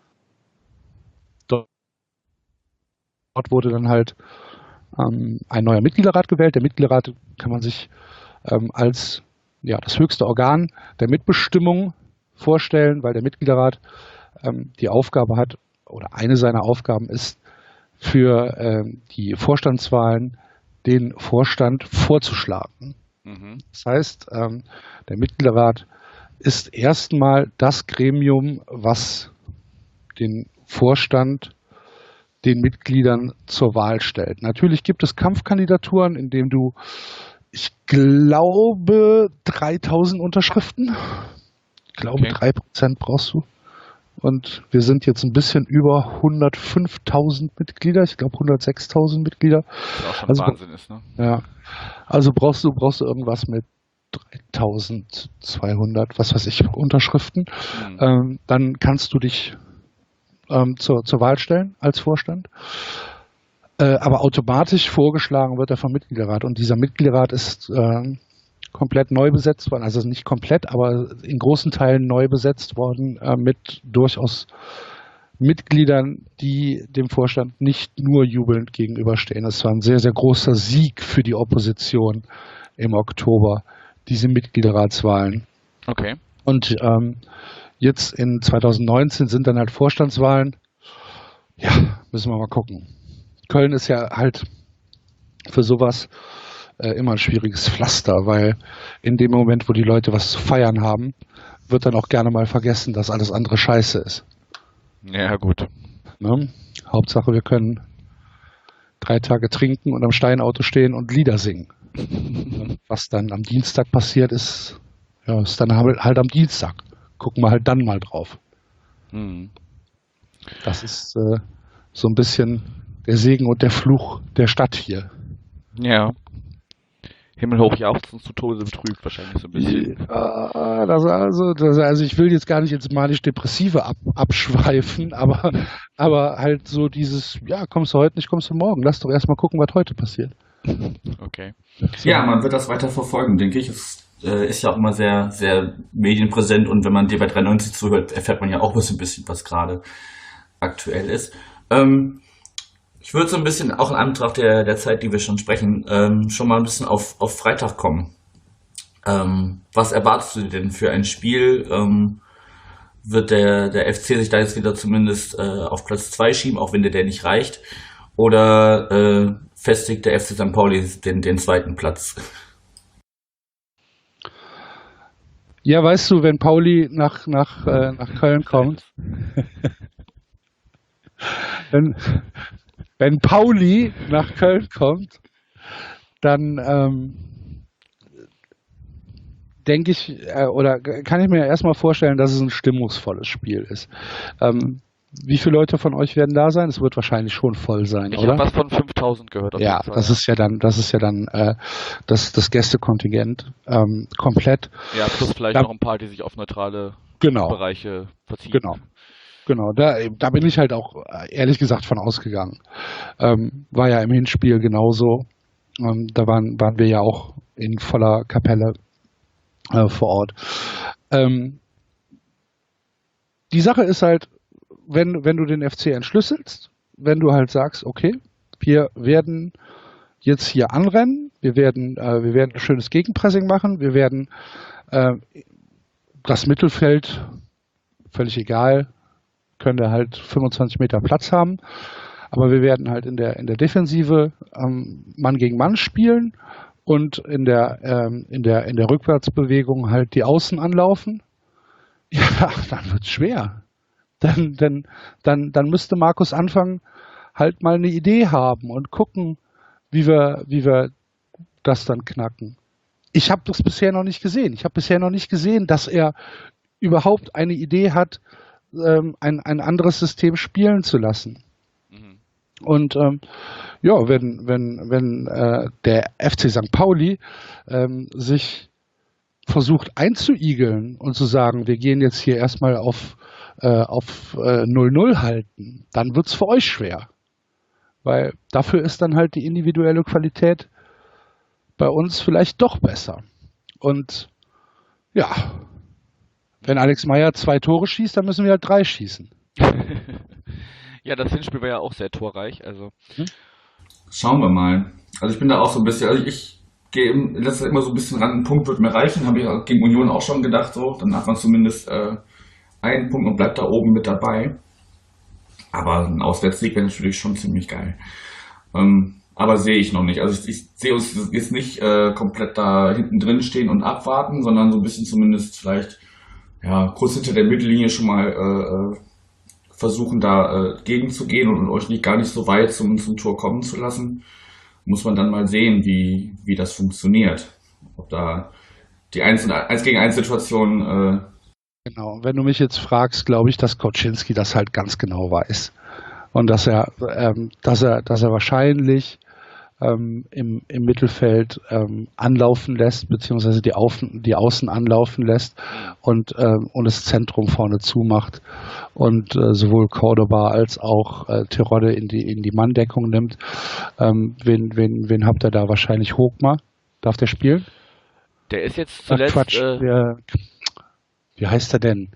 dort, dort wurde dann halt ähm, ein neuer Mitgliederrat gewählt. Der Mitgliederrat kann man sich ähm, als ja, das höchste Organ der Mitbestimmung vorstellen, weil der Mitgliederrat ähm, die Aufgabe hat, oder eine seiner Aufgaben ist, für ähm, die Vorstandswahlen den Vorstand vorzuschlagen. Mhm. Das heißt, ähm, der Mitgliederrat ist erstmal das Gremium, was den Vorstand den Mitgliedern zur Wahl stellt. Natürlich gibt es Kampfkandidaturen, in denen du, ich glaube, dreitausend Unterschriften, ich glaube Okay. drei Prozent brauchst du. Und wir sind jetzt ein bisschen über hundertfünftausend Mitglieder, ich glaube hundertsechstausend Mitglieder. Was auch schon Also- Wahnsinn ist, ne? Ja, also brauchst du, brauchst du irgendwas mit dreitausendzweihundert, was weiß ich, Unterschriften. Mhm. Ähm, dann kannst du dich ähm, zur, zur Wahl stellen als Vorstand. Äh, aber automatisch vorgeschlagen wird er vom Mitgliederrat. Und dieser Mitgliederrat ist ähm, komplett neu besetzt worden, also nicht komplett, aber in großen Teilen neu besetzt worden äh, mit durchaus Mitgliedern, die dem Vorstand nicht nur jubelnd gegenüberstehen. Es war ein sehr, sehr großer Sieg für die Opposition im Oktober, diese Mitgliederratswahlen. Okay. Und ähm, jetzt in zweitausendneunzehn sind dann halt Vorstandswahlen. Ja, müssen wir mal gucken. Köln ist ja halt für sowas äh, immer ein schwieriges Pflaster, weil in dem Moment, wo die Leute was zu feiern haben, wird dann auch gerne mal vergessen, dass alles andere scheiße ist. Ja, gut. Ne? Hauptsache, wir können drei Tage trinken und am Steinauto stehen und Lieder singen. Was dann am Dienstag passiert ist, ja, ist dann halt halt am Dienstag. Gucken wir halt dann mal drauf. Mhm. Das ist äh, so ein bisschen der Segen und der Fluch der Stadt hier. Ja. Himmelhoch jauchzen zu Tode betrübt wahrscheinlich so ein bisschen. Ah, das also, das, also ich will jetzt gar nicht ins manisch-depressive ab, abschweifen, aber, aber halt so dieses, ja, kommst du heute nicht, kommst du morgen. Lass doch erstmal gucken, was heute passiert. Okay. So. Ja, man wird das weiter verfolgen, denke ich. Es äh, ist ja auch immer sehr, sehr medienpräsent und wenn man dir bei dreiundneunzig zuhört, erfährt man ja auch so ein bisschen, was gerade aktuell ist. Ähm, ich würde so ein bisschen, auch in Anbetracht der, der Zeit, die wir schon sprechen, ähm, schon mal ein bisschen auf, auf Freitag kommen. Ähm, was erwartest du denn für ein Spiel? Ähm, wird der, der F C sich da jetzt wieder zumindest äh, auf Platz zwei schieben, auch wenn der, der nicht reicht? Oder äh, festigt der F C Sankt Pauli den, den zweiten Platz? Ja, weißt du, wenn Pauli nach, nach, äh, nach Köln kommt, wenn, wenn Pauli nach Köln kommt, dann ähm, denke ich, äh, oder kann ich mir erstmal vorstellen, dass es ein stimmungsvolles Spiel ist. Ähm, wie viele Leute von euch werden da sein? Es wird wahrscheinlich schon voll sein, Ich oder? habe was von fünftausend gehört. auf Ja, jeden Fall, das ist ja dann, das ist ja dann äh, das, das Gästekontingent ähm, komplett. Ja, plus vielleicht Da- noch ein paar, die sich auf neutrale Genau, Bereiche verziehen. genau. Genau, da, da bin ich halt auch äh, ehrlich gesagt von ausgegangen. Ähm, war ja im Hinspiel genauso. Ähm, da waren, waren wir ja auch in voller Kapelle äh, vor Ort. Ähm, die Sache ist halt, wenn, wenn du den F C entschlüsselst, wenn du halt sagst, okay, wir werden jetzt hier anrennen, wir werden, äh, wir werden ein schönes Gegenpressing machen, wir werden äh, das Mittelfeld, völlig egal, können wir halt fünfundzwanzig Meter Platz haben, aber wir werden halt in der, in der Defensive ähm, Mann gegen Mann spielen und in der, ähm, in der, in der Rückwärtsbewegung halt die Außen anlaufen. Ja, dann wird's schwer. Dann, dann, dann, dann müsste Markus anfangen, halt mal eine Idee haben und gucken, wie wir, wie wir das dann knacken. Ich habe das bisher noch nicht gesehen. Ich habe bisher noch nicht gesehen, dass er überhaupt eine Idee hat, ähm, ein, ein anderes System spielen zu lassen. Mhm. Und ähm, ja, wenn, wenn, wenn äh, der F C Sankt Pauli ähm, sich versucht einzuigeln und zu sagen, wir gehen jetzt hier erstmal auf, äh, auf äh, null null halten, dann wird's für euch schwer. Weil dafür ist dann halt die individuelle Qualität bei uns vielleicht doch besser. Und ja, wenn Alex Meyer zwei Tore schießt, dann müssen wir halt drei schießen. Ja, das Hinspiel war ja auch sehr torreich. Also Schauen wir mal. Also ich bin da auch so ein bisschen, also ich gehe in letzter Zeit immer so ein bisschen ran, ein Punkt wird mir reichen, habe ich gegen Union auch schon gedacht, so, dann hat man zumindest äh, einen Punkt und bleibt da oben mit dabei. Aber ein Auswärtssieg wäre natürlich schon ziemlich geil. Ähm, aber sehe ich noch nicht. Also ich, ich sehe uns jetzt nicht äh, komplett da hinten drin stehen und abwarten, sondern so ein bisschen zumindest vielleicht ja kurz hinter der Mittellinie schon mal äh, versuchen, da äh, gegenzugehen und, und euch nicht gar nicht so weit zum, zum Tor kommen zu lassen. Muss man dann mal sehen, wie, wie das funktioniert. Ob da die eins gegen eins Situation äh, Genau, und wenn du mich jetzt fragst, glaube ich, dass Koczynski das halt ganz genau weiß. Und dass er, ähm, dass er, dass er wahrscheinlich ähm, im, im Mittelfeld ähm, anlaufen lässt, beziehungsweise die, Auf, die Außen anlaufen lässt und, ähm, und das Zentrum vorne zumacht und äh, sowohl Cordoba als auch äh, Terodde in die, in die Manndeckung nimmt. Ähm, wen, wen, wen habt ihr da? Wahrscheinlich Hochmar. Darf der spielen? Der ist jetzt Ach, zuletzt. Quatsch. Äh, Der, wie heißt er denn?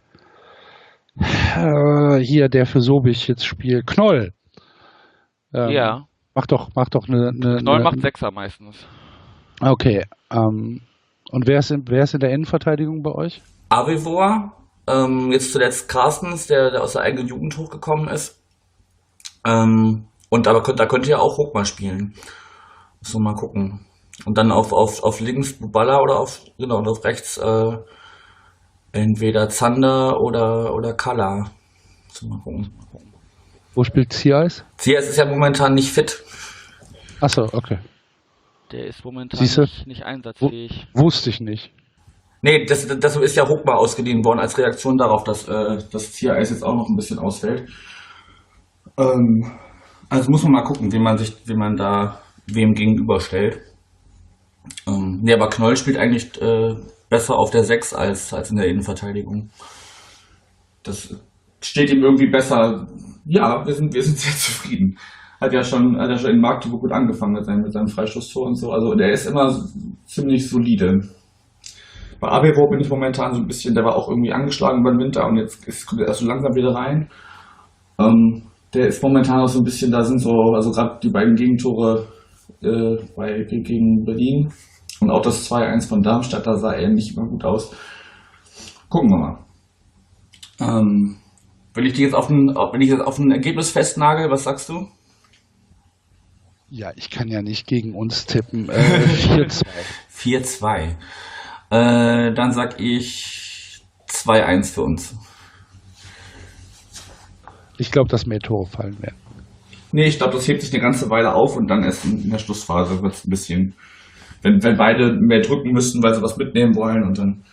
Äh, hier, der für Sobich jetzt spielt. Knoll. Ähm, ja, Mach doch, mach doch eine. eine, Knoll eine macht Sechser meistens. Okay. Ähm, und wer ist, in, wer ist in der Innenverteidigung bei euch? Avivor, ähm, jetzt zuletzt Carstens, der, der aus der eigenen Jugend hochgekommen ist. Ähm, und aber könnt, da könnt ihr auch Hochmar spielen. Müssen wir mal gucken. Und dann auf, auf, auf links Bubala oder auf, genau, und auf rechts äh, entweder Zander oder, oder Kalla. Müssen wir mal gucken. Wo spielt Ziyech? Zias ist ja momentan nicht fit. Achso, okay. Der ist momentan Siehste? nicht, nicht einsatzfähig. Wusste ich nicht. Nee, das, das ist ja Hochmar ausgeliehen worden als Reaktion darauf, dass äh, das Ziereis jetzt auch noch ein bisschen ausfällt. Ähm, also muss man mal gucken, wie man sich, wie man da wem gegenüberstellt. Ähm, nee, aber Knoll spielt eigentlich äh, besser auf der sechs als, als in der Innenverteidigung. das steht ihm irgendwie besser. Ja, wir sind, wir sind sehr zufrieden. Hat ja schon, hat ja schon in Magdeburg gut angefangen mit seinem, mit seinem Freistoßtor und so. Also der ist immer ziemlich solide. Bei Avevor bin ich momentan so ein bisschen, der war auch irgendwie angeschlagen über den Winter und jetzt ist, kommt er erst so langsam wieder rein. Ähm, der ist momentan auch so ein bisschen, da sind so, also gerade die beiden Gegentore äh, bei, gegen Berlin und auch das zwei eins von Darmstadt, da sah er nicht immer gut aus. Gucken wir mal. Ähm, Will ich dich jetzt auf ein, wenn ich jetzt auf ein Ergebnis festnagel, was sagst du? Ja, ich kann ja nicht gegen uns tippen. Äh, vier zwei. vier zwei. Äh, dann sag ich zwei eins für uns. Ich glaube, dass mehr Tore fallen werden. Nee, ich glaube, das hebt sich eine ganze Weile auf und dann erst in der Schlussphase wird es ein bisschen, wenn, wenn beide mehr drücken müssten, weil sie was mitnehmen wollen und dann.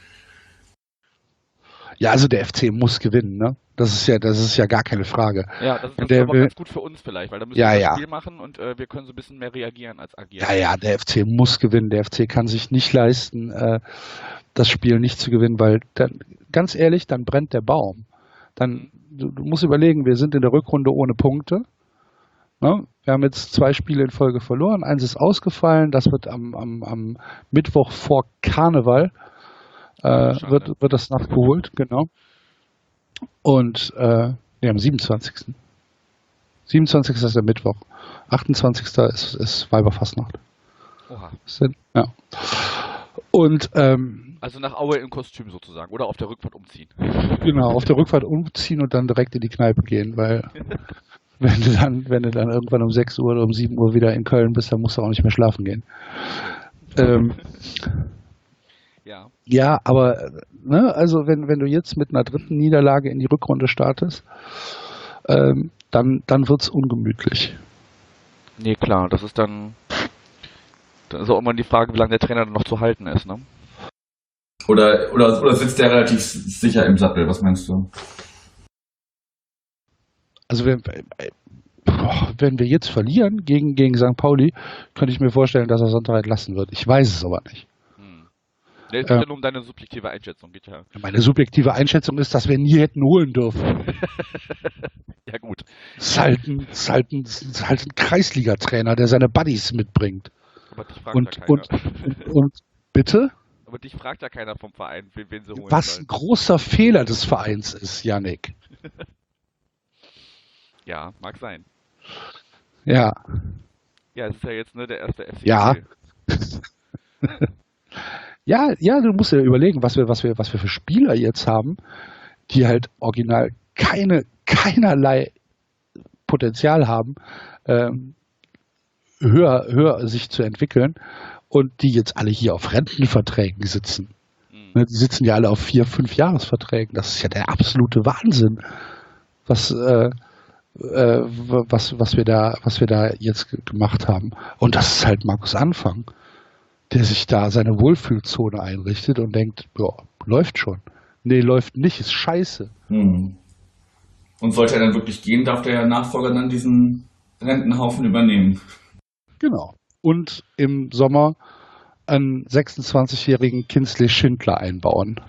Ja, also der F C muss gewinnen, ne? Das ist ja, das ist ja gar keine Frage. Ja, das, das ist Der aber will- ganz gut für uns vielleicht, weil da müssen Ja, wir das ja. Spiel machen und äh, wir können so ein bisschen mehr reagieren als agieren. Ja, ja, der F C muss gewinnen. Der F C kann sich nicht leisten, äh, das Spiel nicht zu gewinnen, weil dann, ganz ehrlich, dann brennt der Baum. Dann, du, du musst überlegen, wir sind in der Rückrunde ohne Punkte. Ne? Wir haben jetzt zwei Spiele in Folge verloren. Eins ist ausgefallen. Das wird am, am, am Mittwoch vor Karneval äh, Schade. wird, wird das nachgeholt, genau. Und äh, nee, am siebenundzwanzigsten siebenundzwanzigsten ist der Mittwoch. achtundzwanzigsten ist, ist Weiberfastnacht. Oha. Sind, ja. Und ähm, Also nach Aue im Kostüm sozusagen oder auf der Rückfahrt umziehen. genau, auf der Rückfahrt umziehen und dann direkt in die Kneipe gehen, weil wenn du dann, wenn du dann irgendwann um sechs Uhr oder um sieben Uhr wieder in Köln bist, dann musst du auch nicht mehr schlafen gehen. Ähm, Ja. ja, aber ne, also wenn, wenn du jetzt mit einer dritten Niederlage in die Rückrunde startest, ähm, dann, dann wird es ungemütlich. Nee, klar, das ist dann. Dann ist auch immer die Frage, wie lange der Trainer dann noch zu halten ist, ne? Oder, oder, oder sitzt der relativ sicher im Sattel? Was meinst du? Also wenn, äh, boah, wenn wir jetzt verlieren gegen, gegen Sankt Pauli, könnte ich mir vorstellen, dass er Sonntag entlassen wird. Ich weiß es aber nicht. Hm. Nee, es geht Ja. ja nur um deine subjektive Einschätzung, geht ja. Meine subjektive Einschätzung ist, dass wir ihn nie hätten holen dürfen. Ja, gut. Es ist halt ein, es ist halt ein, es ist halt ein Kreisliga-Trainer, der seine Buddies mitbringt. Aber dich fragt Und, ja keiner. und, und, und bitte? Aber dich fragt ja keiner vom Verein, wen, wen sie holen Was ein sollen. großer Fehler des Vereins ist, Yannick. Ja, mag sein. Ja, Ja, es ist ja jetzt ne, der erste F C. Ja. ja, ja, du musst ja überlegen, was wir, was wir, was wir für Spieler jetzt haben, die halt original keine, keinerlei Potenzial haben, ähm, höher, höher sich zu entwickeln und die jetzt alle hier auf Rentenverträgen sitzen. Mhm. Die sitzen ja alle auf vier, fünf Jahresverträgen. Das ist ja der absolute Wahnsinn, was, äh, äh, was, was wir da, was wir da jetzt ge- gemacht haben. Und das ist halt Markus Anfang, der sich da seine Wohlfühlzone einrichtet und denkt, ja, läuft schon. Nee, läuft nicht, ist scheiße. Hm. Und sollte er dann wirklich gehen, darf der Nachfolger dann diesen Rentenhaufen übernehmen. Genau. Und im Sommer einen sechsundzwanzigjährigen Kinsley Schindler einbauen.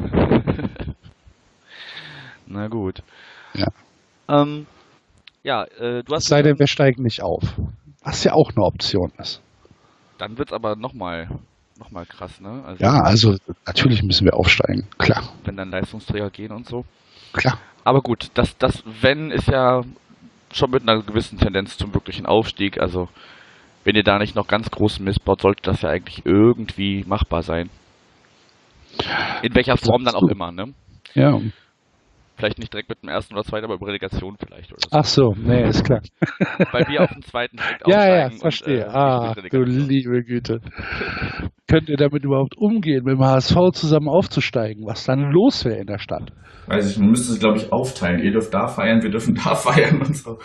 Na gut. Ja. Ähm, ja, äh, du Es hast sei denn, gesagt, wir steigen nicht auf. Was ja auch eine Option ist. dann wird's aber nochmal noch mal krass, ne? Also, Ja, also natürlich müssen wir aufsteigen. Klar, wenn dann Leistungsträger gehen und so. klar. Aber gut, das, das Wenn ist ja schon mit einer gewissen Tendenz zum wirklichen Aufstieg. Also, wenn ihr da nicht noch ganz großen Mist baut, sollte das ja eigentlich irgendwie machbar sein. In welcher Form dann auch immer, ne? Ja. Vielleicht nicht direkt mit dem ersten oder zweiten, aber über Relegation vielleicht oder so. Ach so, nee, ist klar. Weil wir auf dem zweiten direkt Ja, ja, aufsteigen verstehe. Und, äh, ah, nicht du mit Relegation. liebe Güte. Könnt ihr damit überhaupt umgehen, mit dem H S V zusammen aufzusteigen? Was dann los wäre in der Stadt? Weiß ich, man müsste es, glaube ich, aufteilen. Ihr dürft da feiern, wir dürfen da feiern und so.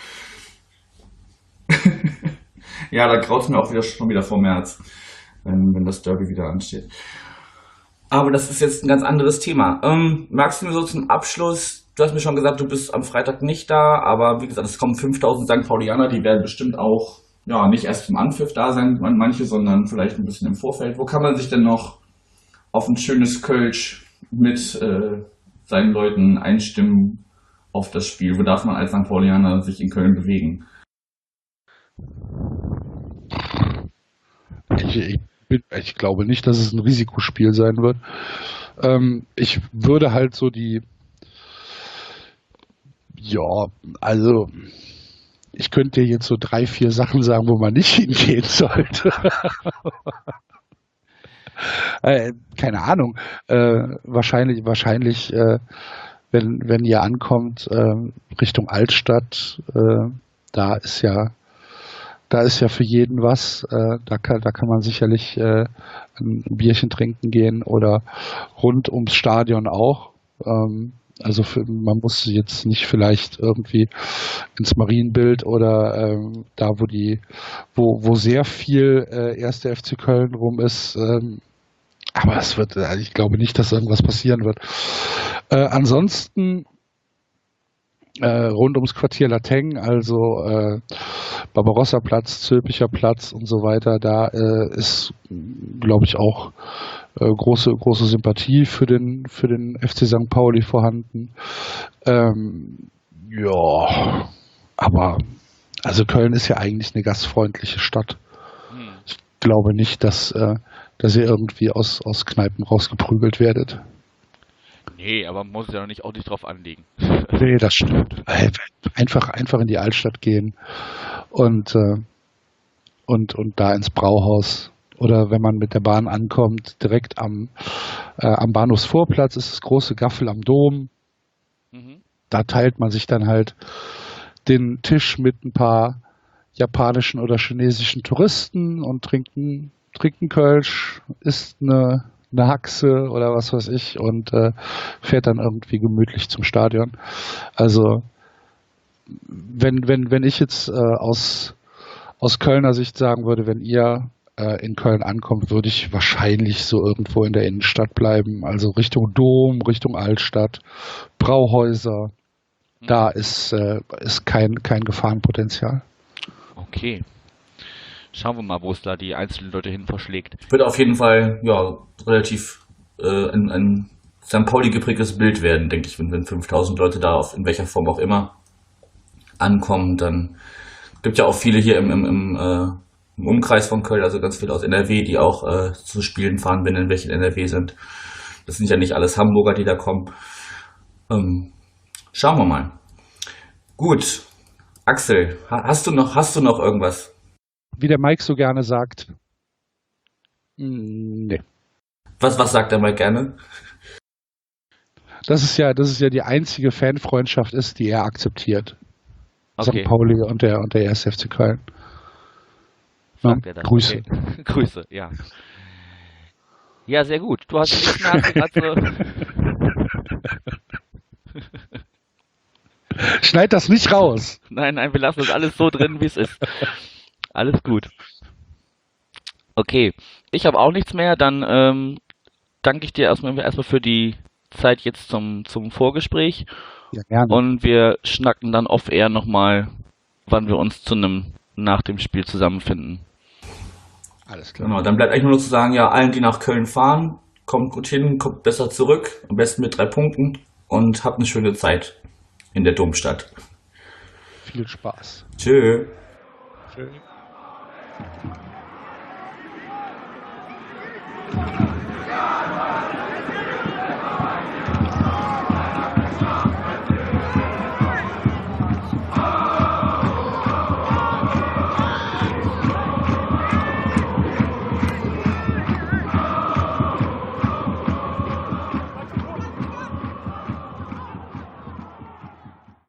Ja, da graut es mir auch wieder schon wieder vor März, wenn, wenn das Derby wieder ansteht. Aber das ist jetzt ein ganz anderes Thema. Ähm, magst du mir so zum Abschluss, du hast mir schon gesagt, du bist am Freitag nicht da, aber wie gesagt, es kommen fünftausend Sankt Paulianer, die werden bestimmt auch, ja, nicht erst zum Anpfiff da sein, manche, sondern vielleicht ein bisschen im Vorfeld. Wo kann man sich denn noch auf ein schönes Kölsch mit äh, seinen Leuten einstimmen auf das Spiel? Wo darf man als Sankt Paulianer sich in Köln bewegen? Ich, ich, bin, ich glaube nicht, dass es ein Risikospiel sein wird. Ähm, ich würde halt so die, ja, also ich könnte dir jetzt so drei, vier Sachen sagen, wo man nicht hingehen sollte. äh, keine Ahnung. Äh, wahrscheinlich, wahrscheinlich, äh, wenn, wenn ihr ankommt äh, Richtung Altstadt, äh, da ist ja Da ist ja für jeden was. Äh, da, kann, da kann man sicherlich äh, ein Bierchen trinken gehen oder rund ums Stadion auch. Ähm, also für, man muss jetzt nicht vielleicht irgendwie ins Marienbild oder ähm, da, wo die, wo, wo sehr viel äh, erster F C Köln rum ist. Ähm, aber es wird, also ich glaube nicht, dass irgendwas passieren wird. Äh, ansonsten äh, rund ums Quartier Lateng, also äh, Barbarossa-Platz, Zülpicher Platz und so weiter, da äh, ist, glaube ich, auch äh, große, große Sympathie für den, für den F C Sankt Pauli vorhanden. Ähm, ja, aber also Köln ist ja eigentlich eine gastfreundliche Stadt. Hm. Ich glaube nicht, dass, äh, dass ihr irgendwie aus, aus Kneipen rausgeprügelt werdet. Nee, aber man muss ja nicht, auch nicht drauf anlegen. Nee, das stimmt. Einfach, einfach in die Altstadt gehen und, äh, und, und da ins Brauhaus. Oder wenn man mit der Bahn ankommt, direkt am, äh, am Bahnhofsvorplatz ist das große Gaffel am Dom. Mhm. Da teilt man sich dann halt den Tisch mit ein paar japanischen oder chinesischen Touristen und trinken, trinken Kölsch, isst eine eine Haxe oder was weiß ich und äh, fährt dann irgendwie gemütlich zum Stadion. Also wenn, wenn, wenn ich jetzt äh, aus, aus Kölner Sicht sagen würde, wenn ihr äh, in Köln ankommt, würde ich wahrscheinlich so irgendwo in der Innenstadt bleiben. Also Richtung Dom, Richtung Altstadt, Brauhäuser. Da ist, äh, ist kein, kein Gefahrenpotenzial. Okay. Schauen wir mal, wo es da die einzelnen Leute hin verschlägt. Wird auf jeden Fall, ja, relativ äh, ein, ein Sankt Pauli geprägtes Bild werden, denke ich, wenn, wenn fünftausend Leute da auf, in welcher Form auch immer ankommen. Dann gibt ja auch viele hier im, im, im, äh, im Umkreis von Köln, also ganz viele aus N R W, die auch äh, zu Spielen fahren, wenn in welchen N R W sind. Das sind ja nicht alles Hamburger, die da kommen. Ähm, schauen wir mal. Gut, Axel, hast du noch, hast du noch irgendwas? Wie der Mike so gerne sagt. Nee. Was, was sagt er mal gerne? Das ist ja, das ist ja die einzige Fanfreundschaft ist, die er akzeptiert. Okay. Sankt Pauli und der und der erste F C Köln. Ja, Sagt er das. Grüße. Okay. Grüße, ja. Ja, sehr gut. Du hast nichts mehr, hast du gerade so. Schneid das nicht raus. Nein, nein, wir lassen das alles so drin, wie es ist. Alles gut. Okay, ich habe auch nichts mehr. Dann ähm, danke ich dir erstmal, erstmal für die Zeit jetzt zum, zum Vorgespräch. Ja, gerne. Und wir schnacken dann off-air nochmal, wann wir uns zu einem nach dem Spiel zusammenfinden. Alles klar. Genau, dann bleibt eigentlich nur noch zu sagen, ja, allen, die nach Köln fahren, kommt gut hin, kommt besser zurück, am besten mit drei Punkten und habt eine schöne Zeit in der Domstadt. Viel Spaß. Tschö. Tschö.